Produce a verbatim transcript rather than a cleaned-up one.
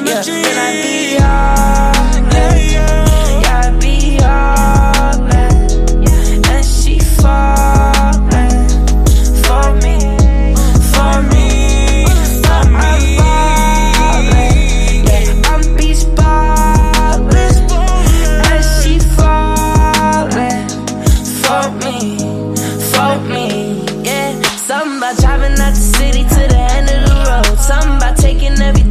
yeah, then I be all that. Yeah, I be all that. And she fallin' for me, for me, for me. I'm ballin', yeah, I'm beach ballin', and she fallin' for me, for me, yeah. Something about driving out the city to the end of the road. Something about taking everything